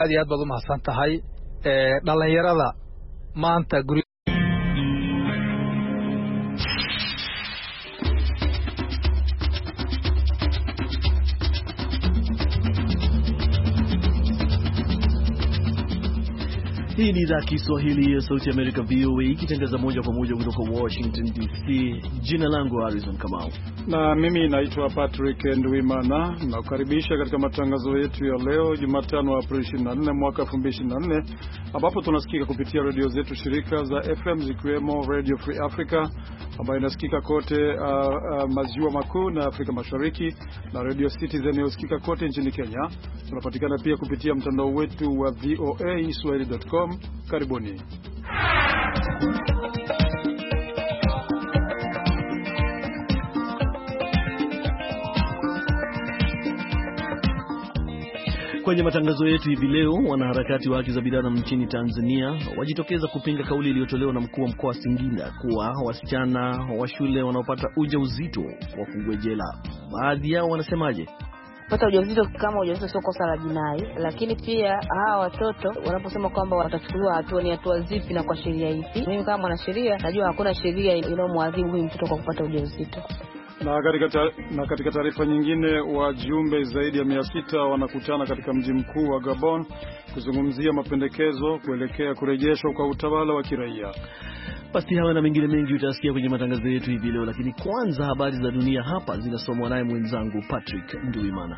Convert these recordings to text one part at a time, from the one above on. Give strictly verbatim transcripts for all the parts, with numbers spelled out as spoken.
aad iyo aad baad u mahadsan tahay ee dhalinyarada maanta guri Hii ni idhaa Kiswahili ya Sauti ya Amerika V O A ikitangaza moja kwa moja kutoka Washington D C. Jina langu Harrison Kamau. Na mimi naitwa Patrick Ndwimana. Nakukaribisha katika matangazo yetu ya leo Jumatano Aprili ishirini na nne mwaka elfu mbili ishirini na nne, ambapo tunasikika kupitia radio zetu shirika za F M zikiwemo Radio Free Africa ambayo inasikika kote uh, uh, maziwa makuu na Afrika Mashariki, na Radio Citizen inayosikika kote nchini Kenya. Tunapatikana pia kupitia mtandao wetu wa v o a swahili dot com. Karibuni. Kwenye matangazo yetu hivi leo, wanaharakati wa haki za binadamu nchini Tanzania wajitokeza kupinga kauli iliyotolewa na mkuu wa mkoa wa Singida kuwa wasichana wa shule wanaopata ujauzito wafungwe jela. Baadhi yao wanasemaje? Kupata ujauzito kama ujauzito sio kosa la jinai, lakini pia hawa watoto wanaposema kwamba watachukuliwa hatua, ni hatua zipi na kwa sheria ipi? Mimi kama mwanasheria najua hakuna sheria inayomwadhibu huyu mtoto kwa kupata ujauzito. Na katika na katika taarifa nyingine, wajumbe zaidi ya mia sita wanakutana katika mji mkuu wa Gabon kuzungumzia mapendekezo kuelekea kurejeshwa kwa utawala wa kiraia. Basi hawa na mengine mengi utasikia kwenye matangazo yetu hivi leo, lakini kwanza habari za dunia hapa zinasomwa naye mwenzangu Patrick Ndwimana.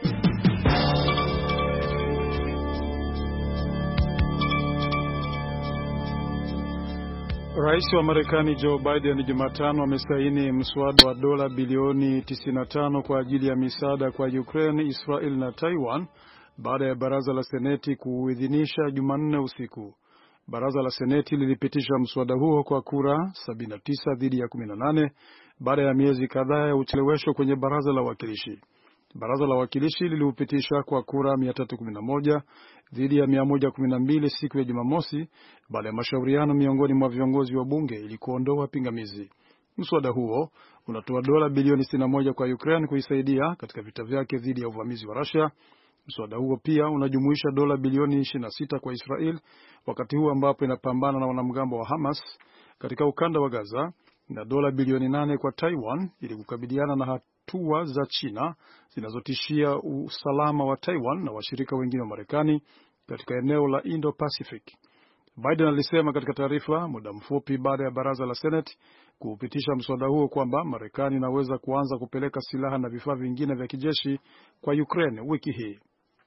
Rais wa Marekani Joe Biden Jumatano amesaini mswada wa dola bilioni tisini na tano kwa ajili ya misaada kwa Ukraine, Israel na Taiwan baada ya baraza la Seneti kuuidhinisha Jumanne usiku. Baraza la Seneti lilipitisha mswada huo kwa kura sabini na tisa dhidi ya kumi na nane baada ya miezi kadhaa ya uchelewesho kwenye baraza la wawakilishi. Baraza la wawakilishi liliupitisha kwa kura mia tatu kumi na moja dhidi ya mia moja kumi na mbili siku ya Jumamosi baada ya mashauriano miongoni mwa viongozi wa bunge ili kuondoa pingamizi. Mswada huo unatoa dola bilioni sitini na moja kwa Ukraine kuisaidia katika vita vyake dhidi ya uvamizi wa Russia. Mswada huo pia unajumuisha dola bilioni ishirini na sita kwa Israel wakati huu ambapo inapambana na wanamgambo wa Hamas katika ukanda wa Gaza, na dola bilioni nane kwa Taiwan ili kukabiliana na hatua za China zinazotishia usalama wa Taiwan na washirika wengine wa Marekani katika eneo la Indo-Pacific. Biden alisema katika taarifa muda mfupi baada ya baraza la Senate kuupitisha mswada huo kwamba Marekani inaweza kuanza kupeleka silaha na vifaa vingine vya kijeshi kwa Ukraine wiki hii.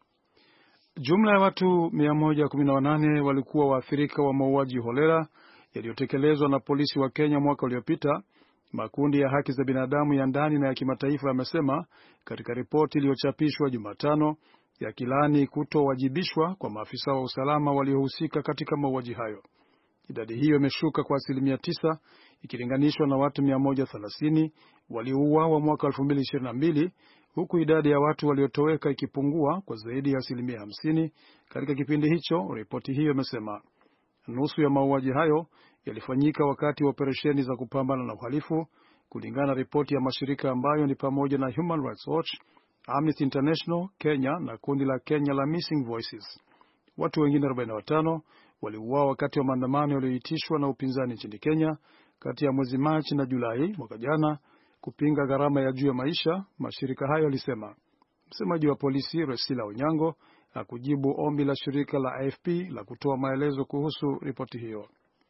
Jumla ya watu mia moja kumi na nane walikuwa waathirika wa mauaji holela yaliyotekelezwa na polisi wa Kenya mwaka uliopita, makundi ya haki za binadamu ya ndani na ya kimataifa yamesema katika ripoti iliyochapishwa Jumatano, yakilaani kutowajibishwa kwa maafisa wa usalama waliohusika katika mauaji hayo. Idadi hiyo imeshuka kwa asilimia tisa ikilinganishwa na watu mia moja thelathini waliouawa mwaka elfu mbili ishirini na mbili, huku idadi ya watu waliotoweka ikipungua kwa zaidi ya asilimia hamsini katika kipindi hicho. Ripoti hiyo imesema nusu ya mauaji hayo yalifanyika wakati wa operesheni za kupambana na uhalifu, kulingana na ripoti ya mashirika ambayo ni pamoja na Human Rights Watch, Amnesty International Kenya na kundi la Kenya la Missing Voices. Watu wengine arobaini na watano waliuawa wakati wa maandamano yaliyoitishwa na upinzani nchini Kenya kati ya mwezi Machi na Julai mwaka jana kupinga gharama ya juu ya maisha, mashirika hayo yalisema. Msemaji wa polisi Resila Onyango hakujibu ombi la shirika la A F P la kutoa maelezo kuhusu ripoti hiyo.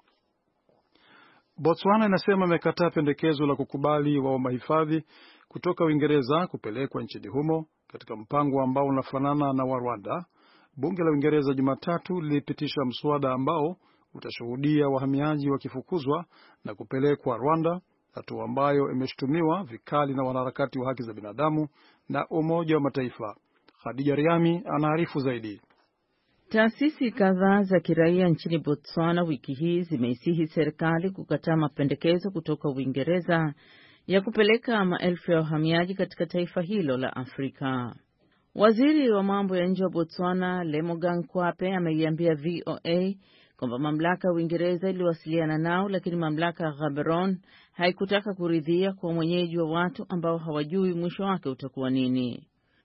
Botswana inasema imekataa pendekezo la kukubali waomba hifadhi kutoka Uingereza kupelekwa nchini humo katika mpango ambao unafanana na wa Rwanda. Bunge la Uingereza Jumatatu lilipitisha mswada ambao utashuhudia wahamiaji wakifukuzwa na kupelekwa Rwanda, hatua ambayo imeshutumiwa vikali na wanaharakati wa haki za binadamu na Umoja wa Mataifa. Khadija Riami anaarifu zaidi. Taasisi kadhaa za kiraia nchini Botswana wiki hii zimeisihi serikali kukataa mapendekezo kutoka Uingereza ya kupeleka maelfu ya wahamiaji katika taifa hilo la Afrika. Waziri wa mambo ya nje wa Botswana, Lemogang Kwape, ameiambia V O A kwamba mamlaka ya Uingereza iliwasiliana nao, lakini mamlaka ya Gaborone haikutaka kuridhia kwa mwenyeji wa watu ambao hawajui mwisho wake utakuwa nini.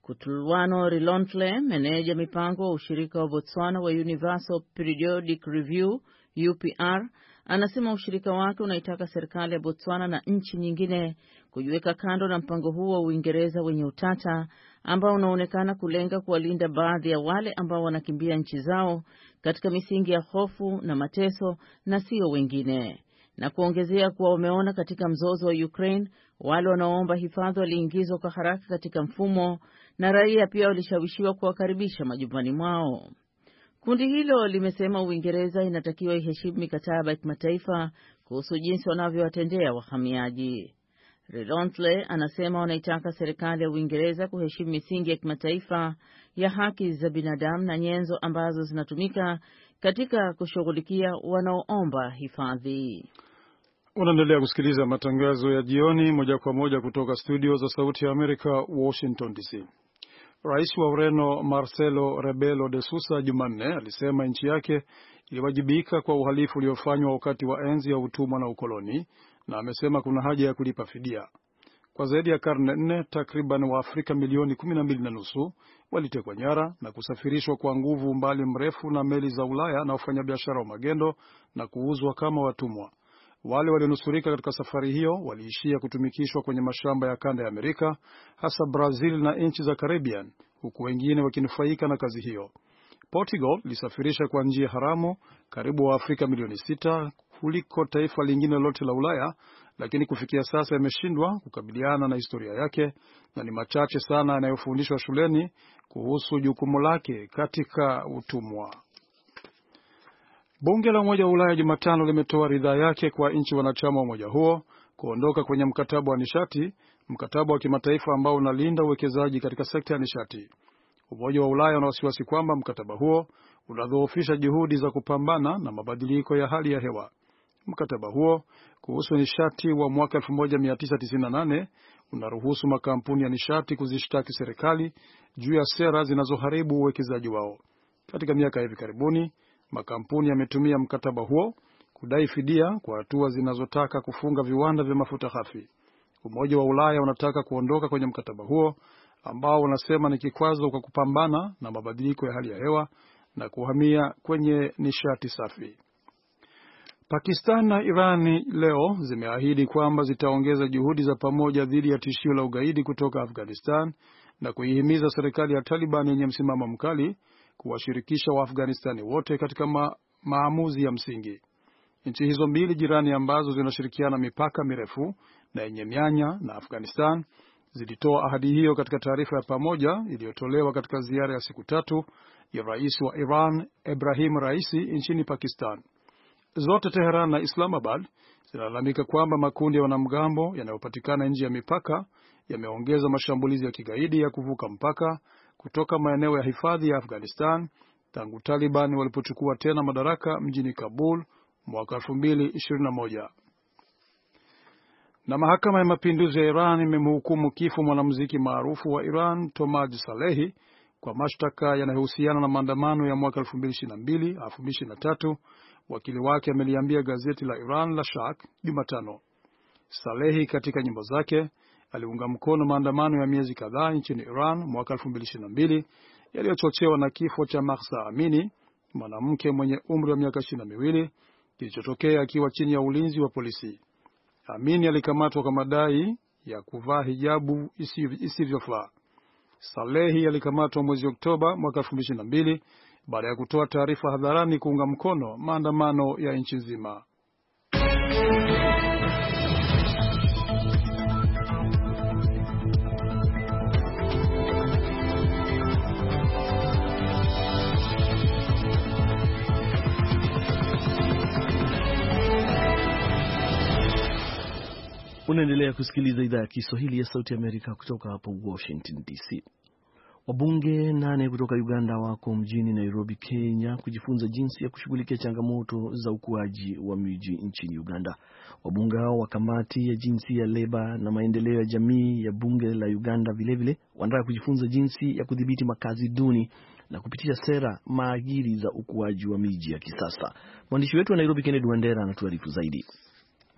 Kutulwano Rilontle, meneja mipango wa ushirika wa Botswana wa Universal Periodic Review U P R, anasema ushirika wake unaitaka serikali ya Botswana na nchi nyingine kujiweka kando na mpango huo wa Uingereza wenye utata ambao unaonekana kulenga kuwalinda baadhi ya wale ambao wanakimbia nchi zao katika misingi ya hofu na mateso na sio wengine, na kuongezea kuwa wameona katika mzozo wa Ukraine wale wanaoomba hifadhi waliingizwa kwa haraka katika mfumo na raia pia walishawishiwa kuwakaribisha majumbani mwao. Kundi hilo limesema Uingereza inatakiwa iheshimu mikataba ya kimataifa kuhusu jinsi wanavyowatendea wahamiaji. Redontle anasema wanaitaka serikali ya Uingereza kuheshimu misingi ya kimataifa ya haki za binadamu na nyenzo ambazo zinatumika katika kushughulikia wanaoomba hifadhi. Unaendelea kusikiliza matangazo ya jioni moja kwa moja kutoka studio za Sauti ya Amerika, Washington D C. Rais wa Ureno Marcelo Rebelo de Sousa Jumanne alisema nchi yake iliwajibika kwa uhalifu uliofanywa wakati wa enzi ya utumwa na ukoloni, na amesema kuna haja ya kulipa fidia. Kwa zaidi ya karne nne, takriban Waafrika milioni kumi na mbili na nusu walitekwa nyara na kusafirishwa kwa nguvu umbali mrefu na meli za Ulaya na wafanyabiashara wa magendo na kuuzwa kama watumwa. Wale walionusurika katika safari hiyo waliishia kutumikishwa kwenye mashamba ya kanda ya Amerika, hasa Brazil na nchi za Caribbean, huku wengine wakinufaika na kazi hiyo. Portugal lisafirisha kwa njia haramu karibu wa Afrika milioni sita kuliko taifa lingine lote la Ulaya, lakini kufikia sasa imeshindwa kukabiliana na historia yake na ni machache sana yanayofundishwa shuleni kuhusu jukumu lake katika utumwa. Bunge la Umoja wa Ulaya Jumatano limetoa ridhaa yake kwa nchi wanachama wa umoja huo kuondoka kwenye mkataba wa nishati, mkataba wa kimataifa ambao unalinda uwekezaji katika sekta ya nishati. Umoja wa Ulaya una wasiwasi kwamba mkataba huo unadhoofisha juhudi za kupambana na mabadiliko ya hali ya hewa. Mkataba huo kuhusu nishati wa mwaka elfu moja mia tisa tisini na nane unaruhusu makampuni ya nishati kuzishtaki serikali juu ya sera zinazoharibu uwekezaji wao. Katika miaka hivi karibuni, makampuni yametumia mkataba huo kudai fidia kwa hatua zinazotaka kufunga viwanda vya mafuta ghafi. Umoja wa Ulaya unataka kuondoka kwenye mkataba huo ambao unasema ni kikwazo kwa kupambana na mabadiliko ya hali ya hewa na kuhamia kwenye nishati safi. Pakistan na Irani leo zimeahidi kwamba zitaongeza juhudi za pamoja dhidi ya tishio la ugaidi kutoka Afghanistan na kuihimiza serikali ya Taliban yenye msimamo mkali kuwashirikisha Waafghanistani wote katika ma maamuzi ya msingi. Nchi hizo mbili jirani ambazo zinashirikiana mipaka mirefu na yenye mianya na Afghanistan zilitoa ahadi hiyo katika taarifa ya pamoja iliyotolewa katika ziara ya siku tatu ya rais wa Iran Ebrahim Raisi nchini Pakistan. Zote Tehran na Islamabad zinalalamika kwamba makundi ya wanamgambo yanayopatikana nje ya mipaka yameongeza mashambulizi ya kigaidi ya kuvuka mpaka kutoka maeneo ya hifadhi ya Afghanistan tangu Taliban walipochukua tena madaraka mjini Kabul mwaka elfu mbili ishirini na moja. Na mahakama ya mapinduzi ya Iran imemhukumu kifo mwanamuziki maarufu wa Iran Tomaj Salehi kwa mashtaka yanayohusiana na maandamano ya mwaka elfu mbili ishirini na mbili elfu mbili ishirini na tatu. Wakili wake ameliambia gazeti la Iran la Shak Jumatano. Salehi katika nyimbo zake aliunga mkono maandamano ya miezi kadhaa nchini Iran mwaka elfu mbili ishirini na mbili yaliyochochewa na kifo cha Mahsa Amini, mwanamke mwenye umri wa miaka ishirini na miwili, kilichotokea akiwa chini ya ulinzi wa polisi. Amini alikamatwa kwa madai ya kuvaa hijabu isivyofaa. Salehi alikamatwa mwezi Oktoba mwaka elfu mbili ishirini na mbili baada ya kutoa taarifa hadharani kuunga mkono maandamano ya nchi nzima. Unaendelea kusikiliza idhaa ya Kiswahili ya Sauti ya Amerika kutoka hapa Washington D C. Wabunge nane kutoka Uganda wako mjini Nairobi, Kenya kujifunza jinsi ya kushughulikia changamoto za ukuaji wa miji nchini Uganda. Wabunge hao wa kamati ya jinsia, leba na maendeleo ya jamii ya bunge la Uganda vilevile wanataka kujifunza jinsi ya kudhibiti makazi duni na kupitia sera maagiri za ukuaji wa miji ya kisasa. Mwandishi wetu wa Nairobi Kennedy Wandera anatuarifu zaidi.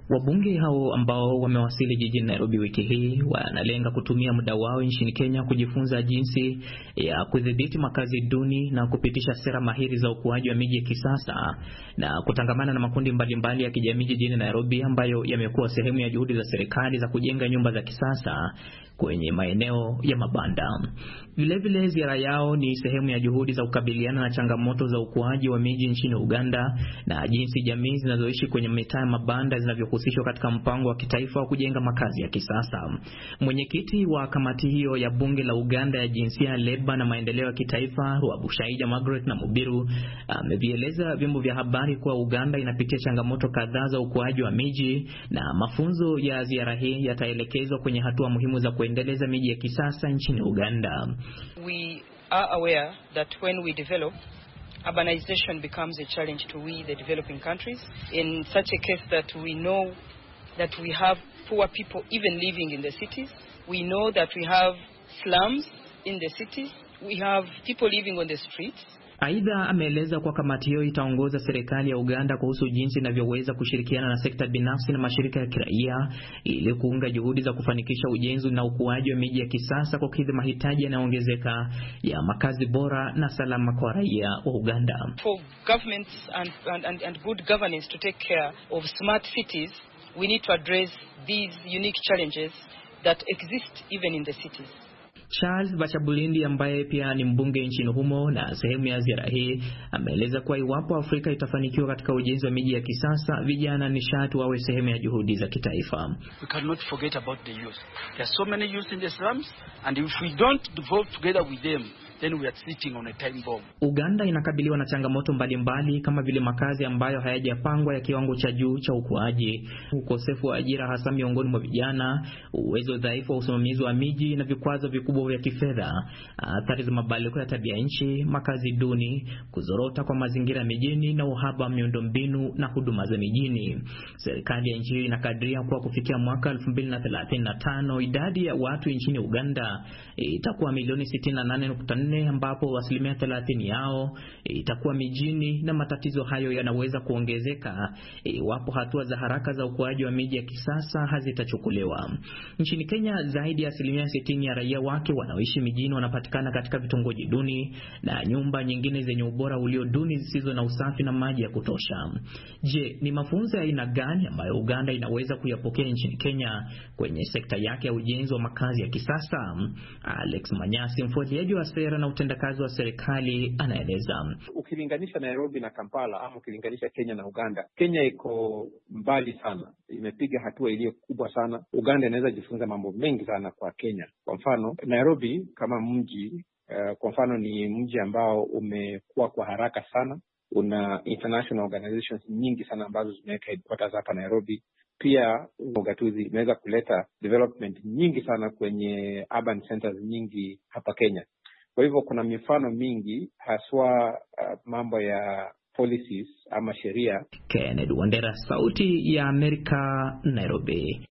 Wabunge hao ambao wamewasili jijini Nairobi wiki hii wanalenga kutumia muda wao nchini Kenya kujifunza jinsi ya kudhibiti makazi duni na kupitisha sera mahiri za ukuaji wa miji ya kisasa na kutangamana na makundi mbalimbali ya kijamii jijini Nairobi ambayo yamekuwa sehemu ya juhudi za serikali za kujenga nyumba za kisasa kwenye maeneo ya mabanda. Vile vile ziara yao ni sehemu ya juhudi za kukabiliana na changamoto za ukuaji wa miji nchini Uganda na jinsi jamii zinazoishi kwenye mitaa ya mabanda zinavyohusishwa katika mpango wa kitaifa wa kujenga makazi ya kisasa. Mwenyekiti wa kamati hiyo ya bunge la Uganda ya jinsia, leba na maendeleo ya kitaifa, Rwabushaija Margaret na Mubiru, amevieleza vyombo vya habari kuwa Uganda inapitia changamoto kadhaa za ukuaji wa miji na mafunzo ya ziara hii yataelekezwa kwenye hatua muhimu za kuendeleza miji ya kisasa nchini Uganda. We are aware that when we develop, urbanization becomes a challenge to we, the developing countries, in such a case that we know that we have poor people even living in the cities. We know that we have slums in the cities. We have people living on the streets. Aidha, ameeleza kwa kamati hiyo itaongoza serikali ya Uganda kuhusu jinsi inavyoweza kushirikiana na sekta binafsi na mashirika ya kiraia ili kuunga juhudi za kufanikisha ujenzi na ukuaji wa miji ya kisasa kwa kukidhi mahitaji yanayoongezeka ya makazi bora na salama kwa raia wa Uganda. For governments and, and, and, and good governance to take care of smart cities, we need to address these unique challenges that exist even in the cities. Charles Bachabulindi ambaye pia ni mbunge nchini humo na sehemu ya ziara hii ameeleza kuwa iwapo Afrika itafanikiwa katika ujenzi wa miji ya kisasa, vijana nishati wawe sehemu ya juhudi za kitaifa. We cannot forget about the youth. There are so many youth in the slums, and if we don't vote together with them, then we are sitting on a time bomb. Uganda inakabiliwa na changamoto mbalimbali kama vile makazi ambayo hayajapangwa ya kiwango cha juu cha ukuaji, ukosefu wa ajira hasa miongoni mwa vijana, uwezo dhaifu wa usimamizi wa miji na vikwazo vikubwa vya kifedha, athari za mabadiliko ya tabia nchi, makazi duni, kuzorota kwa mazingira mijini na uhaba wa miundombinu na huduma za mijini. Serikali ya nchi inakadiria kuwa kufikia mwaka elfu mbili na thelathini na tano idadi ya watu nchini Uganda itakuwa milioni sitini na nane nukta nne ambapo asilimia thelathini yao itakuwa mijini, na matatizo hayo yanaweza kuongezeka iwapo hatua za haraka za ukuaji wa miji ya kisasa hazitachukuliwa. Nchini Kenya, zaidi ya asilimia sitini ya raia wake wanaoishi mijini wanapatikana katika vitongoji duni na nyumba nyingine zenye ubora ulio duni zisizo na usafi na maji ya kutosha. Je, ni mafunzo ya aina gani ambayo Uganda inaweza kuyapokea nchini Kenya kwenye sekta yake ya ujenzi wa makazi ya kisasa? Alex Manyasi, mfuatiliaji wa sera na utendakazi wa serikali, anaeleza. Ukilinganisha Nairobi na Kampala ama ukilinganisha Kenya na Uganda, Kenya iko mbali sana, imepiga hatua iliyo kubwa sana. Uganda inaweza jifunza mambo mengi sana kwa Kenya. Kwa mfano, Nairobi kama mji uh, kwa mfano ni mji ambao umekuwa kwa haraka sana. Una international organizations nyingi sana ambazo zimeweka headquarters hapa Nairobi. Pia ugatuzi imeweza kuleta development nyingi sana kwenye urban centers nyingi hapa Kenya. Kwa hivyo kuna mifano mingi haswa uh, mambo ya policies ama sheria. Kennedy Wandera, Sauti ya Amerika, Nairobi.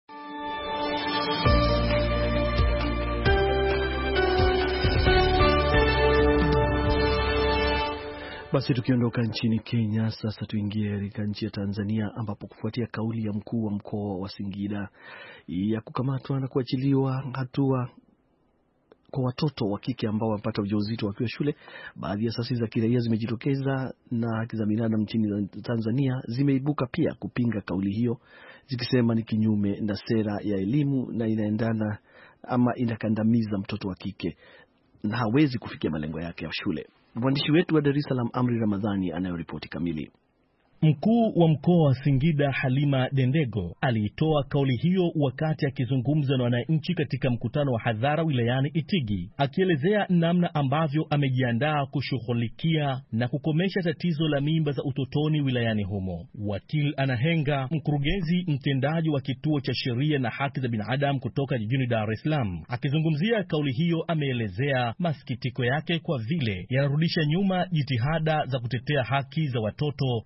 Basi tukiondoka nchini Kenya, sasa tuingie katika nchi ya Tanzania, ambapo kufuatia kauli ya mkuu wa mkoa wa Singida ya kukamatwa na kuachiliwa hatua kwa watoto wa kike ambao wamepata ujauzito wakiwa shule, baadhi ya asasi za kiraia zimejitokeza na haki za binadamu nchini Tanzania zimeibuka pia kupinga kauli hiyo, zikisema ni kinyume na sera ya elimu na inaendana ama inakandamiza mtoto wa kike na hawezi kufikia malengo yake ya shule. Mwandishi wetu wa Dar es Salaam Amri Ramadhani anayoripoti kamili. Mkuu wa mkoa wa Singida Halima Dendego aliitoa kauli hiyo wakati akizungumza na wananchi katika mkutano wa hadhara wilayani Itigi, akielezea namna ambavyo amejiandaa kushughulikia na kukomesha tatizo la mimba za utotoni wilayani humo. Wakil Anahenga, mkurugenzi mtendaji wa kituo cha sheria na haki za binadamu kutoka jijini Dar es Salaam, akizungumzia kauli hiyo, ameelezea masikitiko yake kwa vile yanarudisha nyuma jitihada za kutetea haki za watoto na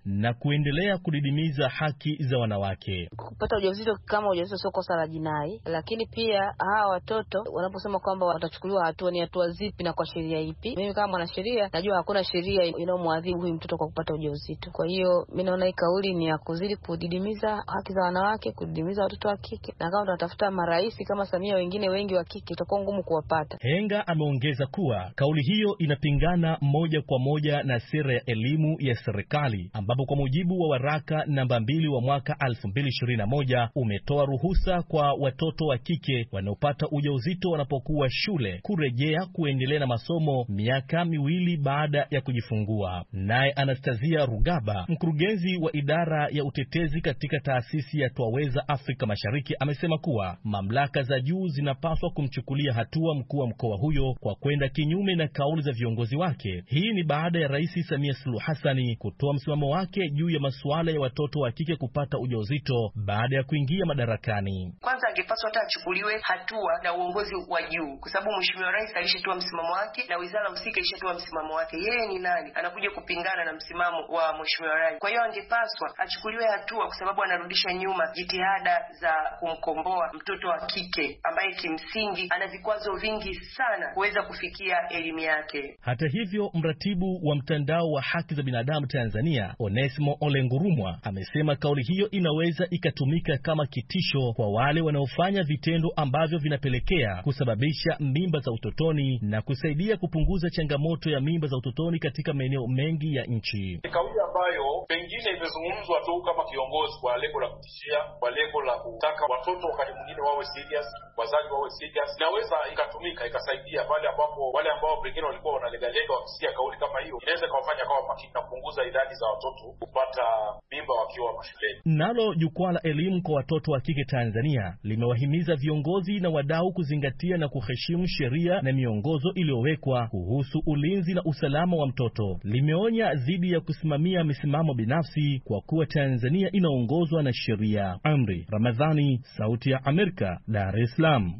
kuendelea kudidimiza haki za wanawake. Kupata ujauzito kama ujauzito sio kosa la jinai, lakini pia hawa watoto wanaposema kwamba watachukuliwa hatua, ni hatua zipi na kwa sheria ipi? Mimi kama mwanasheria najua hakuna sheria inayomwadhibu huyu mtoto kwa kupata ujauzito. Kwa hiyo mimi naona hii kauli ni ya kuzidi kudidimiza haki za wanawake, kudidimiza watoto wa kike, na kama tunatafuta marais kama Samia wengine wengi wa kike itakuwa ngumu kuwapata. Henga ameongeza kuwa kauli hiyo inapingana moja kwa moja na sera ya elimu ya serikali, ambapo kwa mujibu wa waraka namba mbili wa mwaka elfu mbili ishirini na moja umetoa ruhusa kwa watoto wa kike wanaopata ujauzito wanapokuwa shule kurejea kuendelea na masomo miaka miwili baada ya kujifungua. Naye Anastasia Rugaba, mkurugenzi wa idara ya utetezi katika taasisi ya Twaweza Afrika Mashariki, amesema kuwa mamlaka za juu zinapaswa kumchukulia hatua mkuu wa mkoa huyo kwa kwenda kinyume na kauli za viongozi wake. Hii ni baada ya Rais Samia Suluhu Hassan kutoa msimamo wake juu ya masuala ya watoto wa kike kupata ujauzito baada ya kuingia madarakani. Kwanza angepaswa hata achukuliwe hatua na uongozi wa juu, kwa sababu Mheshimiwa Rais alishatoa msimamo wake na wizara husika ilishatoa msimamo wake. Yeye ni nani anakuja kupingana na msimamo wa Mheshimiwa Rais? Kwa hiyo angepaswa achukuliwe hatua, kwa sababu anarudisha nyuma jitihada za kumkomboa mtoto wa kike ambaye kimsingi ana vikwazo vingi sana kuweza kufikia elimu yake. Hata hivyo, mratibu wa mtandao wa haki za binadamu Tanzania, Onesmo Olengurumwa, amesema kauli hiyo inaweza ikatumika kama kitisho kwa wale wanaofanya vitendo ambavyo vinapelekea kusababisha mimba za utotoni na kusaidia kupunguza changamoto ya mimba za utotoni katika maeneo mengi ya nchi. Kauli ambayo pengine imezungumzwa tu kama kiongozi kwa lengo la kutishia, kwa lengo la kutaka watoto wakati mwingine wawe serious, wazazi wawe serious, inaweza ikatumika ikasaidia pale ambapo wale ambao pengine walikuwa wanalegalega wakisikia kauli kama hiyo, inaweza kawafanya kawa makini na kupunguza idadi za watoto kupata mimba wakiwa mashuleni. Nalo jukwaa la elimu kwa watoto wa kike Tanzania limewahimiza viongozi na wadau kuzingatia na kuheshimu sheria na miongozo iliyowekwa kuhusu ulinzi na usalama wa mtoto. Limeonya dhidi ya kusimamia misimamo binafsi kwa kuwa Tanzania inaongozwa na sheria. Amri Ramadhani, Sauti ya Amerika, Dar es Salaam.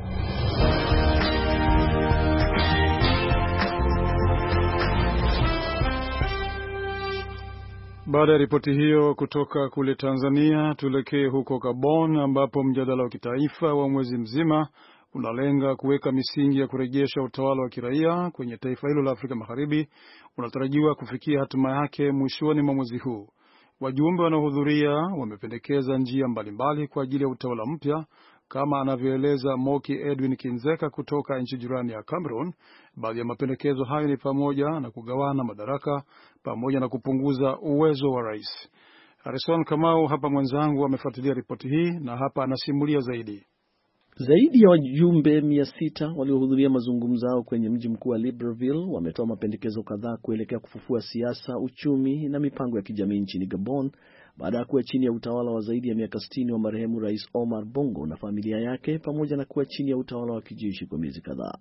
Baada ya ripoti hiyo kutoka kule Tanzania, tuelekee huko Gabon ambapo mjadala wa kitaifa wa mwezi mzima unalenga kuweka misingi ya kurejesha utawala wa kiraia kwenye taifa hilo la Afrika Magharibi unatarajiwa kufikia hatima yake mwishoni mwa mwezi huu. Wajumbe wanaohudhuria wamependekeza njia mbalimbali kwa ajili ya utawala mpya, kama anavyoeleza Moki Edwin Kinzeka kutoka nchi jirani ya Cameroon. Baadhi ya mapendekezo hayo ni pamoja na kugawana madaraka pamoja na kupunguza uwezo wa rais. Harrison Kamau hapa mwenzangu amefuatilia ripoti hii na hapa anasimulia zaidi. Zaidi ya wajumbe mia sita waliohudhuria mazungumzo yao kwenye mji mkuu wa Libreville wametoa mapendekezo kadhaa kuelekea kufufua siasa, uchumi na mipango ya kijamii nchini Gabon baada ya kuwa chini ya utawala wa zaidi ya miaka sitini wa marehemu Rais Omar Bongo na familia yake, pamoja na kuwa chini ya utawala wa kijeshi kwa miezi kadhaa.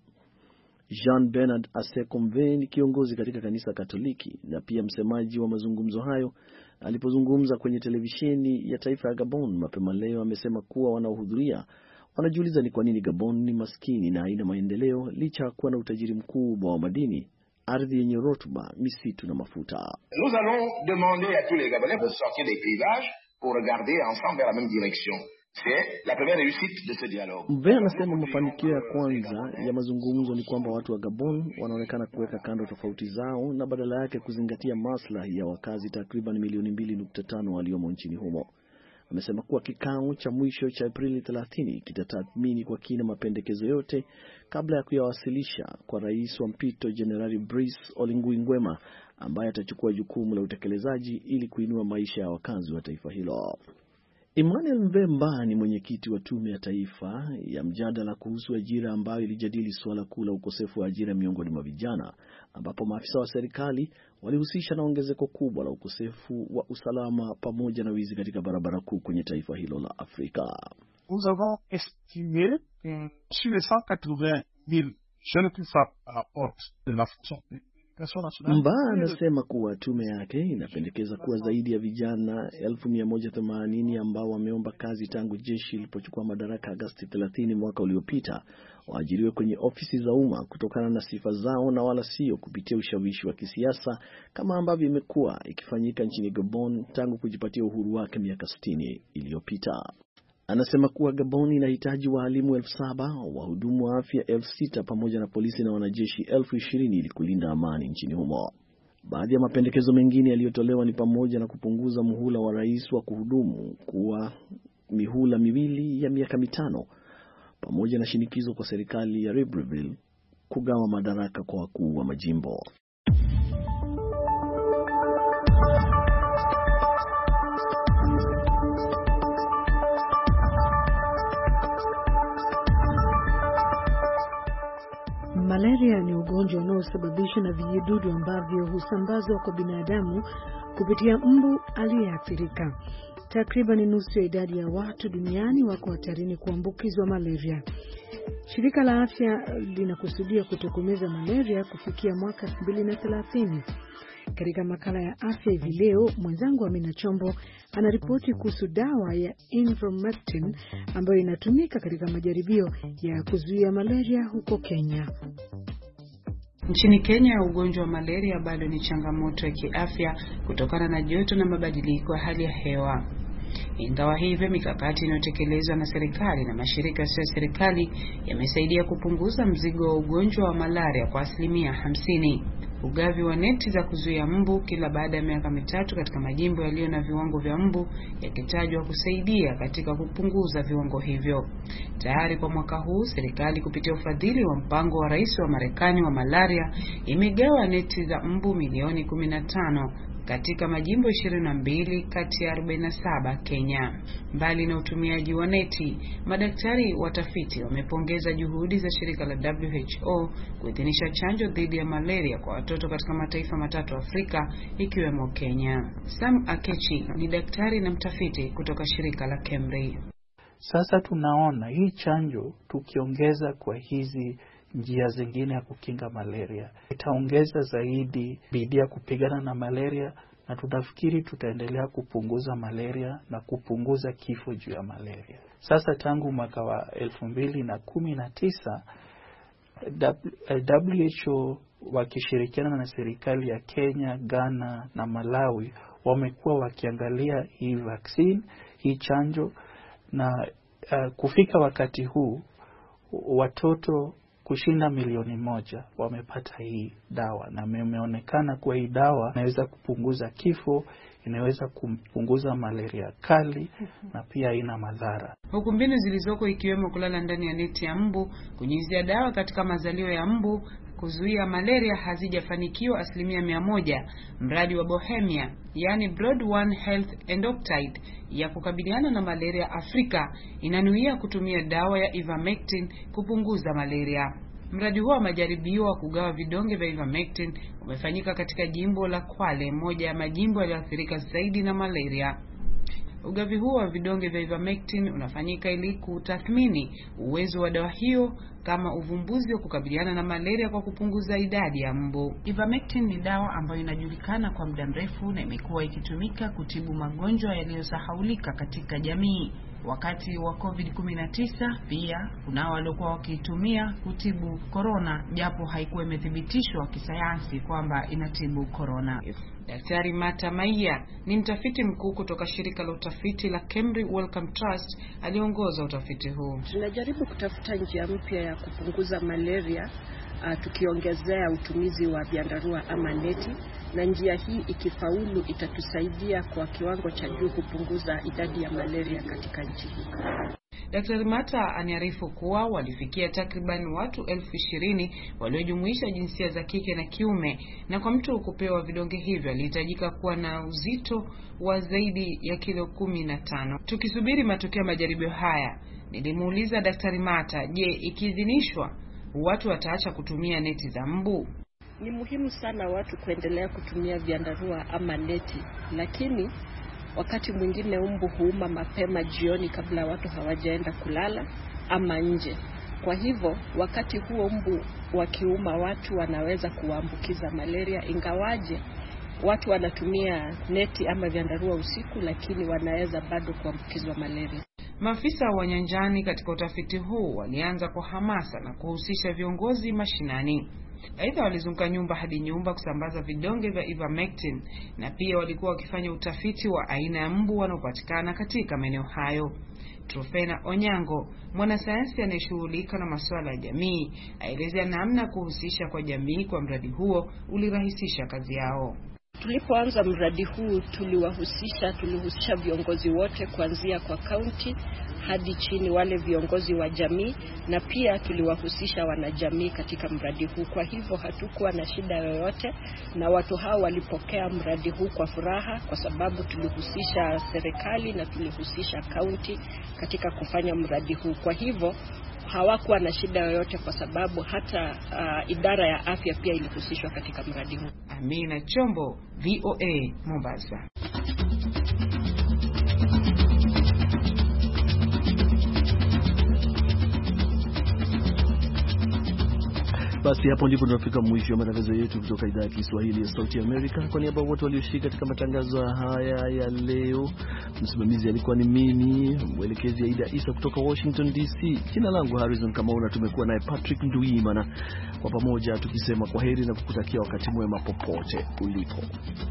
Jean Bernard Asekomve ni kiongozi katika kanisa Katoliki na pia msemaji wa mazungumzo hayo. Alipozungumza kwenye televisheni ya taifa ya Gabon mapema leo, amesema kuwa wanaohudhuria wanajiuliza ni kwa nini Gabon ni maskini na haina maendeleo licha ya kuwa na utajiri mkubwa wa madini, ardhi yenye rutuba, misitu na mafuta. Nous allons demander à tous les Gabonais de sortir des clivages pour regarder ensemble vers la même direction. C'est la première réussite de ce dialogue. Mbe anasema mafanikio ya kwanza ya mazungumzo ni kwamba watu wa Gabon wanaonekana kuweka kando tofauti zao na badala yake kuzingatia maslahi ya wakazi takriban milioni mbili nukta tano waliomo nchini humo. Amesema kuwa kikao cha mwisho cha Aprili thelathini kitatathmini kwa kina mapendekezo yote kabla ya kuyawasilisha kwa rais wa mpito Jenerali Brice Oligui Nguema, ambaye atachukua jukumu la utekelezaji ili kuinua maisha ya wakazi wa taifa hilo. Emmanuel Mvemba ni mwenyekiti wa tume ya taifa ya mjadala kuhusu ajira ambayo ilijadili suala kuu la ukosefu wa ajira miongoni mwa vijana, ambapo maafisa wa serikali walihusisha na ongezeko kubwa la ukosefu wa usalama pamoja na wizi katika barabara kuu kwenye taifa hilo la Afrika. Nous avons estimé que sur les cent quatre-vingt mille jeunes qui frappent à la porte de la fonction publique, Mba anasema kuwa tume yake inapendekeza kuwa zaidi ya vijana elfu mia moja themanini ambao wameomba kazi tangu jeshi lilipochukua madaraka Agosti thelathini mwaka uliopita waajiriwe kwenye ofisi za umma kutokana na sifa zao na wala sio kupitia ushawishi wa kisiasa kama ambavyo imekuwa ikifanyika nchini Gabon tangu kujipatia uhuru wake miaka sitini iliyopita. Anasema kuwa Gabon inahitaji walimu elfu saba, wahudumu wa afya elfu sita pamoja na polisi na wanajeshi elfu ishirini ili kulinda amani nchini humo. Baadhi ya mapendekezo mengine yaliyotolewa ni pamoja na kupunguza muhula wa rais wa kuhudumu kuwa mihula miwili ya miaka mitano, pamoja na shinikizo kwa serikali ya Libreville kugawa madaraka kwa wakuu wa majimbo. Malaria ni ugonjwa unaosababishwa na vijidudu ambavyo husambazwa kwa binadamu kupitia mbu aliyeathirika. Takriban nusu ya idadi ya watu duniani wako hatarini kuambukizwa malaria. Shirika la Afya linakusudia kutokomeza malaria kufikia mwaka elfu mbili thelathini. Katika makala ya afya hivi leo, mwenzangu Amina Chombo anaripoti kuhusu dawa ya Ivermectin ambayo inatumika katika majaribio ya kuzuia malaria huko Kenya. Nchini Kenya, ugonjwa wa malaria bado ni changamoto ya kiafya kutokana na joto na mabadiliko ya hali ya hewa. Ingawa hivyo, mikakati inayotekelezwa na serikali na mashirika ya serikali yamesaidia kupunguza mzigo wa ugonjwa wa malaria kwa asilimia hamsini. Ugavi wa neti za kuzuia mbu kila baada ya miaka mitatu katika majimbo yaliyo na viwango vya mbu yakitajwa kusaidia katika kupunguza viwango hivyo. Tayari kwa mwaka huu, serikali kupitia ufadhili wa mpango wa rais wa Marekani wa malaria imegawa neti za mbu milioni kumi na tano katika majimbo ishirini na mbili kati ya arobaini na saba Kenya. Mbali na utumiaji wa neti, madaktari watafiti wamepongeza juhudi za shirika la W H O kuidhinisha chanjo dhidi ya malaria kwa watoto katika mataifa matatu Afrika ikiwemo Kenya. Sam Akechi ni daktari na mtafiti kutoka shirika la KEMRI. Sasa tunaona hii chanjo tukiongeza kwa hizi njia zingine ya kukinga malaria itaongeza zaidi bidii ya kupigana na malaria, na tunafikiri tutaendelea kupunguza malaria na kupunguza kifo juu ya malaria. Sasa tangu mwaka wa elfu mbili na kumi na tisa W H O wakishirikiana na serikali ya Kenya, Ghana na Malawi wamekuwa wakiangalia hii vaccine, hii chanjo, na uh, kufika wakati huu watoto kushinda milioni moja wamepata hii dawa, na imeonekana kuwa hii dawa inaweza kupunguza kifo, inaweza kupunguza malaria kali na pia ina madhara. Huku mbinu zilizoko ikiwemo kulala ndani ya neti ya mbu, kunyunyizia dawa katika mazalio ya mbu kuzuia malaria hazijafanikiwa asilimia mia moja, mradi wa Bohemia, yani Broad One Health Endoctide, ya kukabiliana na malaria Afrika inanuia kutumia dawa ya Ivermectin kupunguza malaria. Mradi huo wa majaribio wa kugawa vidonge vya Ivermectin umefanyika katika jimbo la Kwale, moja ya majimbo yaliyoathirika zaidi na malaria. Ugavi huo wa vidonge vya Ivermectin unafanyika ili kutathmini uwezo wa dawa hiyo kama uvumbuzi wa kukabiliana na malaria kwa kupunguza idadi ya mbu. Ivermectin ni dawa ambayo inajulikana kwa muda mrefu na imekuwa ikitumika kutibu magonjwa yaliyosahaulika katika jamii. Wakati wa COVID kumi na tisa pia kunao waliokuwa wakitumia kutibu corona, japo haikuwa imethibitishwa kisayansi kwamba inatibu corona. Daktari Mata Maiya ni mtafiti mkuu kutoka shirika la utafiti la KEMRI Wellcome Trust, aliongoza utafiti huu. Tunajaribu kutafuta njia mpya ya kupunguza malaria, uh, tukiongezea utumizi wa vyandarua ama neti, na njia hii ikifaulu itatusaidia kwa kiwango cha juu kupunguza idadi ya malaria katika nchi hii. Daktari Mata aniarifu kuwa walifikia takriban watu elfu ishirini waliojumuisha jinsia za kike na kiume, na kwa mtu kupewa vidonge hivyo alihitajika kuwa na uzito wa zaidi ya kilo kumi na tano. Tukisubiri matokeo ya majaribio haya, nilimuuliza Daktari Mata, je, ikiidhinishwa watu wataacha kutumia neti za mbu? Ni muhimu sana watu kuendelea kutumia vyandarua ama neti, lakini wakati mwingine mbu huuma mapema jioni kabla watu hawajaenda kulala ama nje. Kwa hivyo wakati huo mbu wakiuma watu wanaweza kuambukiza malaria, ingawaje watu wanatumia neti ama vyandarua usiku, lakini wanaweza bado kuambukizwa malaria. Maafisa wa nyanjani katika utafiti huu walianza kwa hamasa na kuhusisha viongozi mashinani. Aidha, walizunguka nyumba hadi nyumba kusambaza vidonge vya ivermectin, na pia walikuwa wakifanya utafiti wa aina ya mbu wanaopatikana katika maeneo hayo. Trofena Onyango, mwanasayansi anayeshughulika na masuala ya jamii, aelezea namna kuhusisha kwa jamii kwa mradi huo ulirahisisha kazi yao. Tulipoanza mradi huu tuliwahusisha tulihusisha viongozi wote kuanzia kwa kaunti hadi chini, wale viongozi wa jamii, na pia tuliwahusisha wanajamii katika mradi huu. Kwa hivyo hatukuwa na shida yoyote, na watu hao walipokea mradi huu kwa furaha, kwa sababu tulihusisha serikali na tulihusisha kaunti katika kufanya mradi huu. Kwa hivyo hawakuwa na shida yoyote, kwa sababu hata uh, idara ya afya pia ilihusishwa katika mradi huu. Amina Chombo, V O A, Mombasa. Basi hapo ndipo tunafika mwisho wa matangazo yetu kutoka idhaa ya Kiswahili ya Sauti ya Amerika. Kwa niaba wote walioshiriki katika matangazo haya ya leo, msimamizi alikuwa ni mimi, mwelekezi Aida Isa kutoka Washington D C. Jina langu Harrison Kamau na tumekuwa naye Patrick Nduimana, kwa pamoja tukisema kwaheri na kukutakia wakati mwema popote ulipo.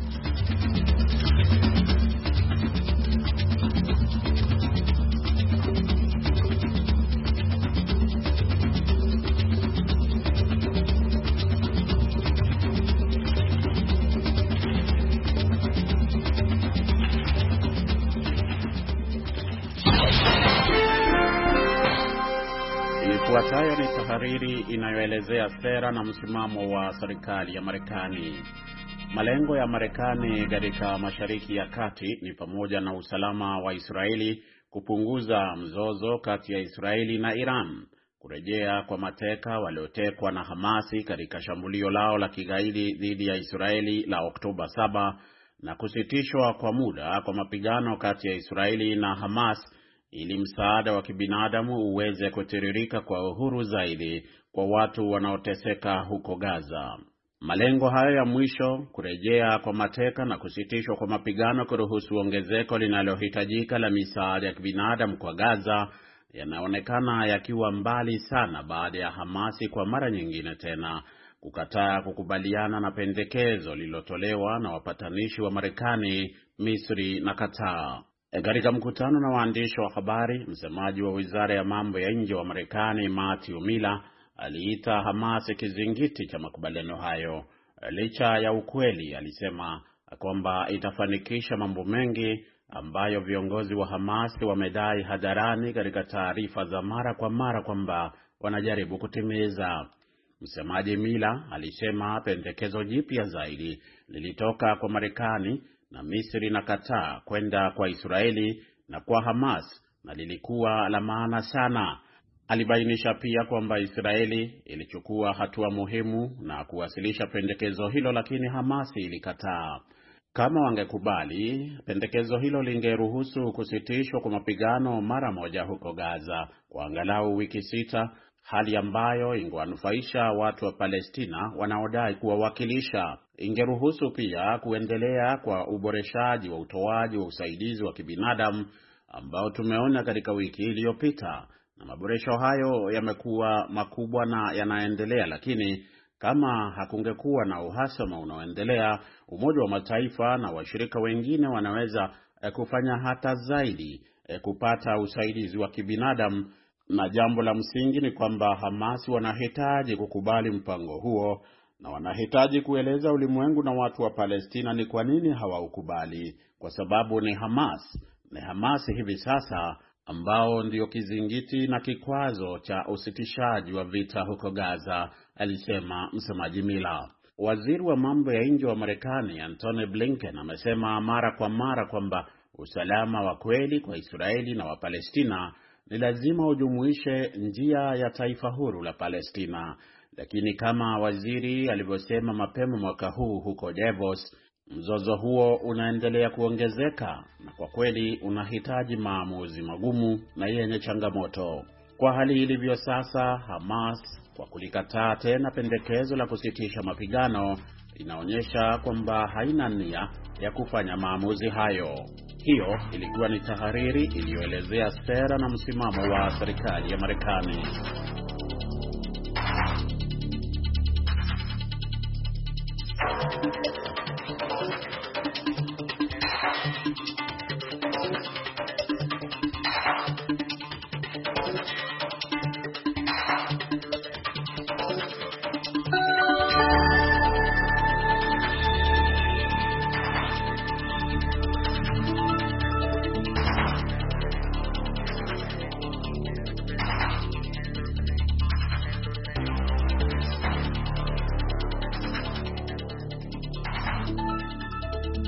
Ifuatayo ni tahariri inayoelezea sera na msimamo wa serikali ya Marekani. Malengo ya Marekani katika Mashariki ya Kati ni pamoja na usalama wa Israeli, kupunguza mzozo kati ya Israeli na Iran, kurejea kwa mateka waliotekwa na Hamasi katika shambulio lao la kigaidi dhidi ya Israeli la Oktoba saba, na kusitishwa kwa muda kwa mapigano kati ya Israeli na Hamas ili msaada wa kibinadamu uweze kutiririka kwa uhuru zaidi kwa watu wanaoteseka huko Gaza. Malengo hayo ya mwisho, kurejea kwa mateka na kusitishwa kwa mapigano kuruhusu ongezeko linalohitajika la misaada ya kibinadamu kwa Gaza, yanaonekana yakiwa mbali sana baada ya Hamasi kwa mara nyingine tena kukataa kukubaliana na pendekezo lililotolewa na wapatanishi wa Marekani, Misri na Qatar. Katika mkutano na waandishi wa habari, msemaji wa Wizara ya Mambo ya Nje wa Marekani, Matthew Miller, aliita Hamas kizingiti cha makubaliano hayo. Licha ya ukweli, alisema kwamba itafanikisha mambo mengi ambayo viongozi wa Hamas wamedai hadharani katika taarifa za mara kwa mara kwamba wanajaribu kutimiza. Msemaji Miller alisema pendekezo jipya zaidi lilitoka kwa Marekani na Misri na Qatar kwenda kwa Israeli na kwa Hamas, na lilikuwa la maana sana. Alibainisha pia kwamba Israeli ilichukua hatua muhimu na kuwasilisha pendekezo hilo, lakini Hamas ilikataa. Kama wangekubali, pendekezo hilo lingeruhusu kusitishwa kwa mapigano mara moja huko Gaza kwa angalau wiki sita, hali ambayo ingewanufaisha watu wa Palestina wanaodai kuwawakilisha. Ingeruhusu pia kuendelea kwa uboreshaji wa utoaji wa usaidizi wa kibinadamu ambao tumeona katika wiki iliyopita, na maboresho hayo yamekuwa makubwa na yanaendelea. Lakini kama hakungekuwa na uhasama unaoendelea, Umoja wa Mataifa na washirika wengine wanaweza kufanya hata zaidi kupata usaidizi wa kibinadamu. Na jambo la msingi ni kwamba Hamas wanahitaji kukubali mpango huo, na wanahitaji kueleza ulimwengu na watu wa Palestina ni kwa nini hawaukubali, kwa sababu ni Hamas, ni Hamas hivi sasa ambao ndio kizingiti na kikwazo cha usitishaji wa vita huko Gaza, alisema msemaji Miller. Waziri wa mambo ya nje wa Marekani Antony Blinken amesema mara kwa mara kwamba usalama wa kweli kwa Israeli na wa Palestina ni lazima ujumuishe njia ya taifa huru la Palestina. Lakini kama waziri alivyosema mapema mwaka huu huko Davos, mzozo huo unaendelea kuongezeka na kwa kweli unahitaji maamuzi magumu na yenye changamoto. Kwa hali ilivyo sasa, Hamas kwa kulikataa tena pendekezo la kusitisha mapigano inaonyesha kwamba haina nia ya kufanya maamuzi hayo. Hiyo ilikuwa ni tahariri iliyoelezea sera na msimamo wa serikali ya Marekani.